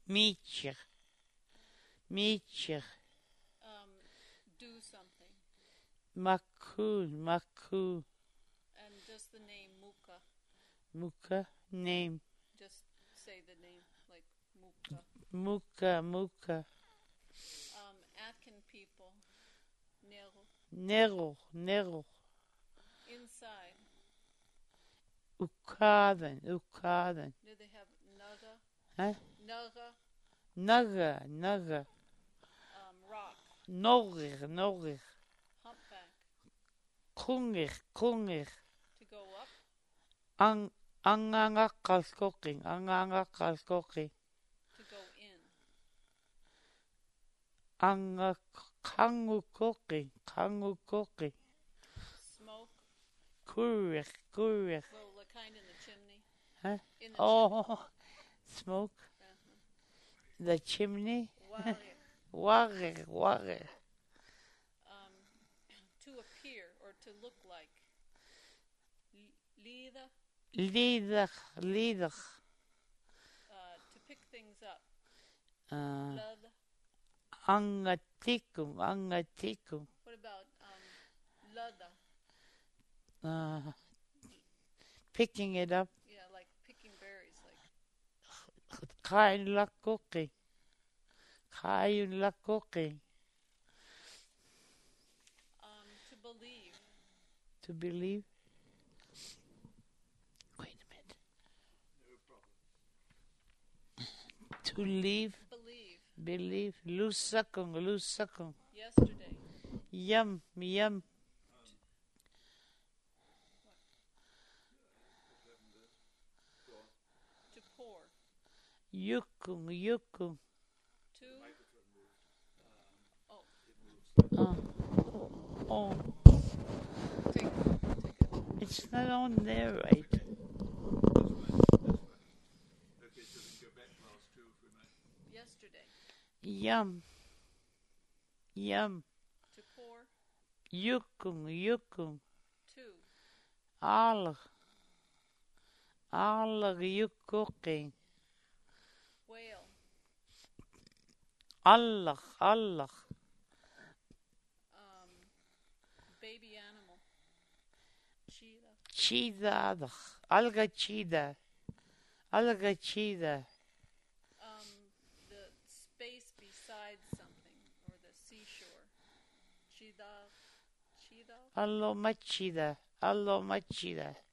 Meacher. Meacher. Do something. Maku. And just the name Muka. Muka. Name. Just say the name, like Muka. Muka. Atkin people. Nero. Inside. Ukaden. Do they have Naga? Huh? Naga. Naga. Rock. Norir. Humpback. Kunger. To go up. Angangakalskoking. To go in. Kangukoking. Smoke. Kurir. Well, the kind in the chimney. Huh? In the chimney. Smoke. Uh-huh. The chimney. Warir. To appear or to look like. Leader. To pick things up. Angatikum. What about lada? Picking it up. Yeah, like picking berries, like. Kayun lakoking. To believe. Wait a minute. No problem. To leave. Believe. Lusakung. Yesterday. Yum. To pour. Yukung. To. Oh. Take it. It's not on there, right? This way. Okay, so then go back last two if we may. Yesterday. Yum. To pour. Yukung. To. Aller yukoking. Whale. Allah. Baby animal. Cheetah. Alga cheetah. The space beside something or the seashore. Cheetah. Allo machida.